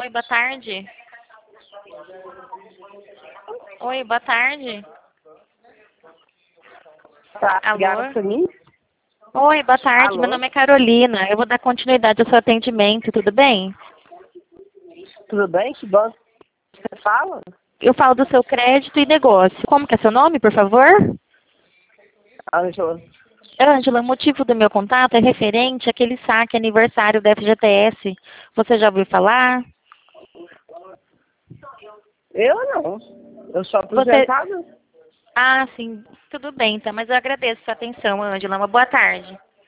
Oi, boa tarde. Oi, boa tarde. Tá, Alô? ligaram pra mim? Oi, boa tarde. Alô? Meu nome é Carolina. Eu vou dar continuidade ao seu atendimento, tudo bem? Tudo bem? Que bom que você fala? Eu falo do seu crédito e negócio. Como que é seu nome, por favor? Ângela. Ângela, o motivo do meu contato é referente àquele saque aniversário da FGTS. Você já ouviu falar? Eu não. Eu sou Você... aposentada. Ah, sim. Tudo bem, então. Mas eu agradeço a sua atenção, Ângela. Uma boa tarde.